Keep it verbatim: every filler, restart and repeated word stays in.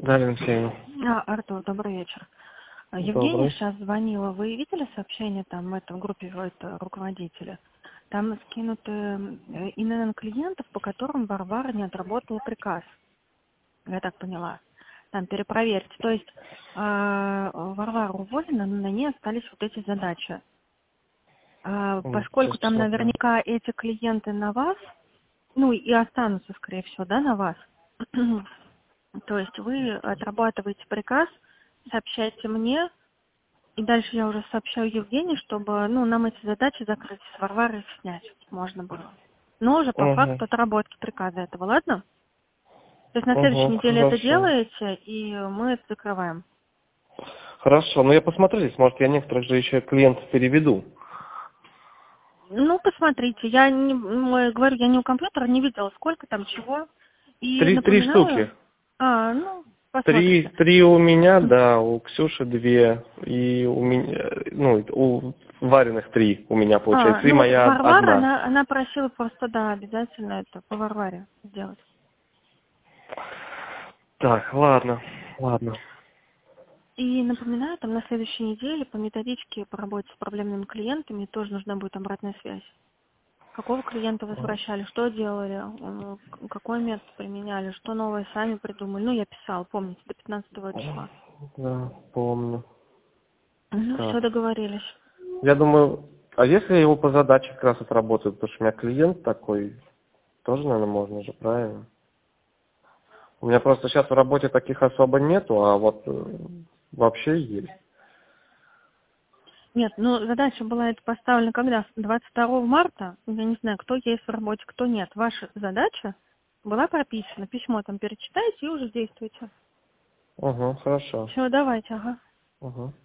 Дарья Алексеевна. А, Артур, добрый вечер. Евгения Добрый. сейчас звонила. Вы видели сообщение там в этом группе это, руководителя? Там скинуты э, ИНН клиентов, по которым Варвара не отработала приказ. Я так поняла. Там перепроверьте. То есть э, Варвара уволена, но на ней остались вот эти задачи. Э, М, поскольку Сейчас там посмотрю. наверняка эти клиенты на вас, ну и останутся, скорее всего, да, на вас. То есть вы отрабатываете приказ, сообщаете мне, и дальше я уже сообщаю Евгении, чтобы, ну, нам эти задачи закрыть с Варварой снять можно было. Но уже по Угу. факту отработки приказа этого, ладно? То есть на следующей Угу, неделе это хорошо. делаете, и мы это закрываем. Хорошо, но я посмотрите, может я некоторых же еще клиентов переведу. Ну, посмотрите, я не, ну, я говорю, я не у компьютера, не видела, сколько там чего. И Три, три напоминаю, штуки. а, ну, Три, посмотрите. три у меня, да, у Ксюши две, и у меня, ну, у Вариных три у меня А, получается, и ну вот моя Варвара, одна. она, она просила просто, да, обязательно это по Варваре сделать. Так, ладно, ладно. И напоминаю, там на следующей неделе по методичке по работе с проблемными клиентами тоже нужна будет обратная связь. Какого клиента возвращали, что делали, э, к- какой метод применяли, что новое сами придумали. Ну, я писала, помните, до пятнадцатого числа. Да, помню. Ну, все, Так. договорились. Я думаю, а если я его по задаче как раз отработаю, потому что у меня клиент такой, тоже, наверное, можно же, правильно? У меня просто сейчас в работе таких особо нету, а вот э, вообще есть. Нет, ну, задача была это поставлена когда? двадцать второго марта. Я не знаю, кто есть в работе, кто нет. Ваша задача была прописана. Письмо там перечитайте и уже действуйте. Угу, хорошо. Все, давайте, ага. Угу.